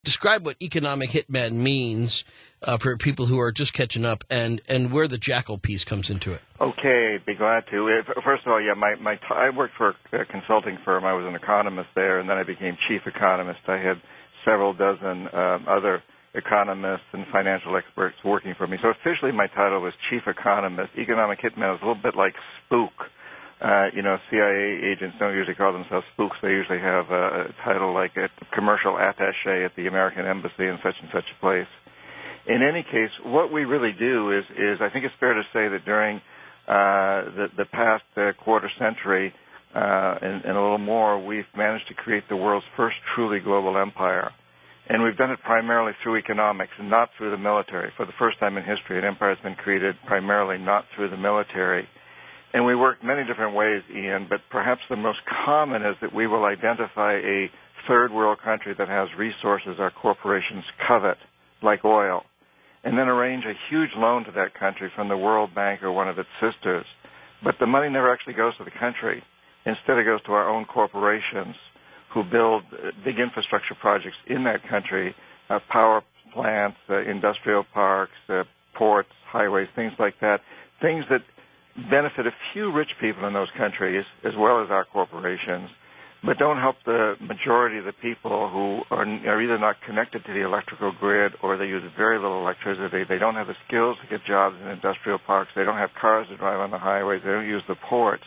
describe what economic hitman means for people who are just catching up, and where the Jackal piece comes into it. Okay, be glad to. First of all, yeah, I worked for a consulting firm. I was an economist there, and then I became chief economist. I had several dozen other economists and financial experts working for me. So officially my title was chief economist. Economic hitman is a little bit like spook. CIA agents don't usually call themselves spooks. They usually have a title like a commercial attaché at the American embassy in such and such a place. In any case, what we really do is I think it's fair to say that during the past quarter century and a little more, we've managed to create the world's first truly global empire. And we've done it primarily through economics and not through the military. For the first time in history, an empire has been created primarily not through the military. And we work many different ways, Ian, but perhaps the most common is that we will identify a third world country that has resources our corporations covet, like oil, and then arrange a huge loan to that country from the World Bank or one of its sisters. But the money never actually goes to the country. Instead, it goes to our own corporations who build big infrastructure projects in that country, power plants, industrial parks, ports, highways, things like that, things that benefit a few rich people in those countries as well as our corporations, but don't help the majority of the people who are either not connected to the electrical grid or they use very little electricity. They don't have the skills to get jobs in industrial parks. They don't have cars to drive on the highways. They don't use the ports.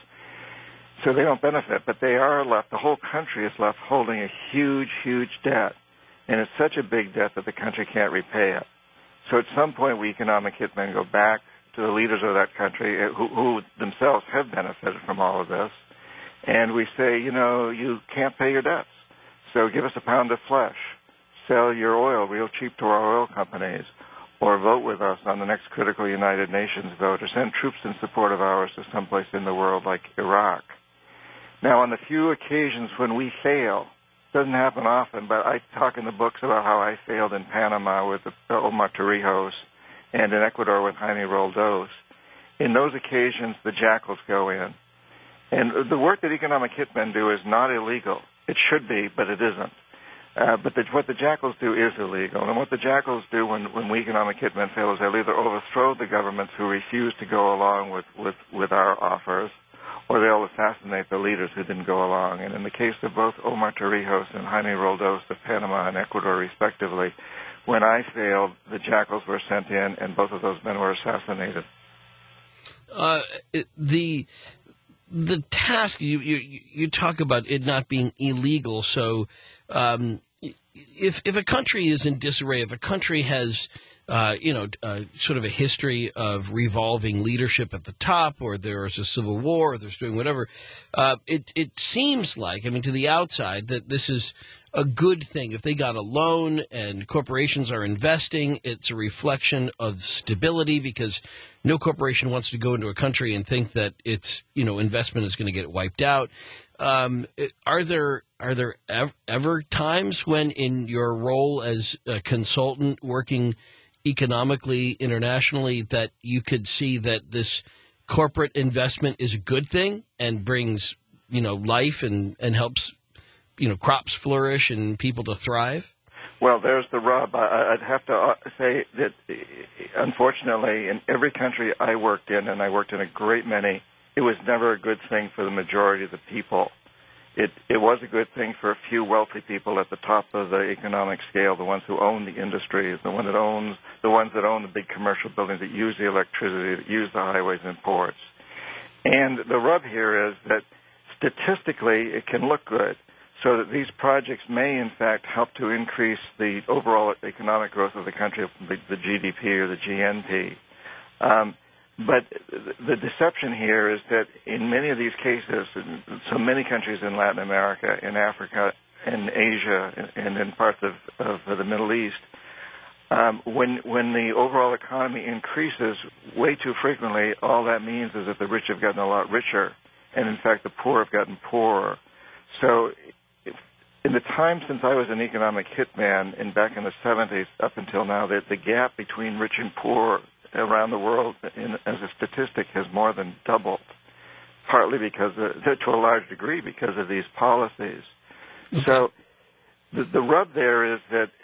So they don't benefit, but they are left, the whole country is left holding a huge, huge debt. And it's such a big debt that the country can't repay it. So at some point, we economic hitmen go back to the leaders of that country who themselves have benefited from all of this. And we say, you can't pay your debts. So give us a pound of flesh. Sell your oil real cheap to our oil companies. Or vote with us on the next critical United Nations vote. Or send troops in support of ours to someplace in the world like Iraq. Now, on the few occasions when we fail, it doesn't happen often, but I talk in the books about how I failed in Panama with Omar Torrijos and in Ecuador with Jaime Roldos. In those occasions, the jackals go in. And the work that economic hitmen do is not illegal. It should be, but it isn't. But what the jackals do is illegal. And what the jackals do when we economic hitmen fail is they'll either overthrow the governments who refuse to go along with our offers, or they'll assassinate the leaders who didn't go along. And in the case of both Omar Torrijos and Jaime Roldos of Panama and Ecuador, respectively, when I failed, the jackals were sent in, and both of those men were assassinated. The task, you talk about it not being illegal, so if a country is in disarray, if a country has sort of a history of revolving leadership at the top, or there's a civil war, or there's doing whatever, it seems like, to the outside, that this is a good thing. If they got a loan and corporations are investing, it's a reflection of stability, because no corporation wants to go into a country and think that its investment is going to get wiped out. Are there ever times when, in your role as a consultant working economically internationally, that you could see that this corporate investment is a good thing and brings life and helps crops flourish and people to thrive? Well, there's the rub. I'd have to say that, unfortunately, in every country I worked in, and I worked in a great many, it was never a good thing for the majority of the people. It was a good thing for a few wealthy people at the top of the economic scale, the ones who own the industry, the ones that own the big commercial buildings that use the electricity, that use the highways and ports. And the rub here is that statistically it can look good, so that these projects may, in fact, help to increase the overall economic growth of the country, the GDP or the GNP. But the deception here is that in many of these cases, in so many countries in Latin America, in Africa, in Asia, and in parts of the Middle East, when the overall economy increases way too frequently, all that means is that the rich have gotten a lot richer, and in fact the poor have gotten poorer. So in the time since I was an economic hitman, and back in the 70s up until now, the gap between rich and poor around the world, as a statistic, has more than doubled, partly because, to a large degree, because of these policies. Okay. So the rub there is that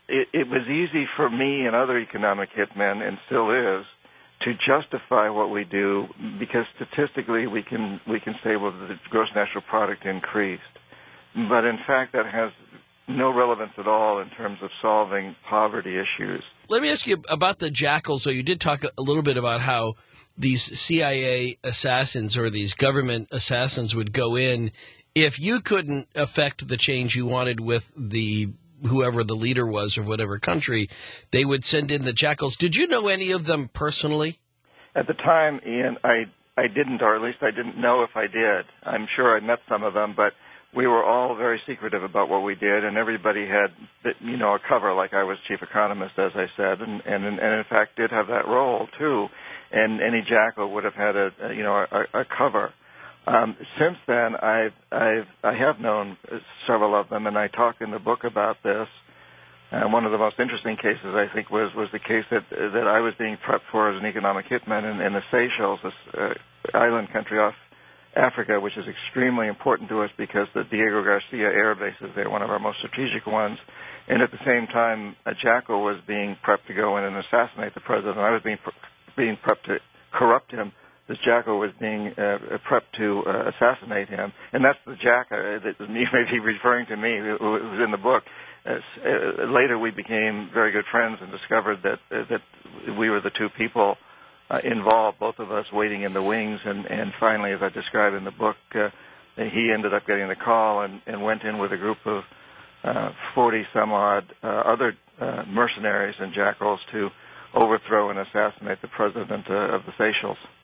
it was easy for me and other economic hitmen, and still is, to justify what we do because statistically we can say, well, the gross national product increased, but in fact that has no relevance at all in terms of solving poverty issues. Let me ask you about the jackals. So you did talk a little bit about how these CIA assassins or these government assassins would go in. If you couldn't affect the change you wanted with whoever the leader was of whatever country, they would send in the jackals. Did you know any of them personally? At the time, Ian, I didn't, or at least I didn't know if I did. I'm sure I met some of them, but we were all very secretive about what we did, and everybody had, a cover, like I was chief economist, as I said, and in fact did have that role too. And any jackal would have had a cover. Since then, I have known several of them, and I talk in the book about this. One of the most interesting cases, I think, was the case that I was being prepped for as an economic hitman in the Seychelles, this island country off Africa, which is extremely important to us because the Diego Garcia air base is there, one of our most strategic ones. And at the same time, a jackal was being prepped to go in and assassinate the president. I was being prepped to corrupt him. This jackal was being prepped to assassinate him. And that's the jackal that you may be referring to me, who was in the book. Later we became very good friends and discovered that we were the two people involved, both of us waiting in the wings, and finally, as I describe in the book, he ended up getting the call and went in with a group of 40-some-odd other mercenaries and jackals to overthrow and assassinate the president of the Seychelles.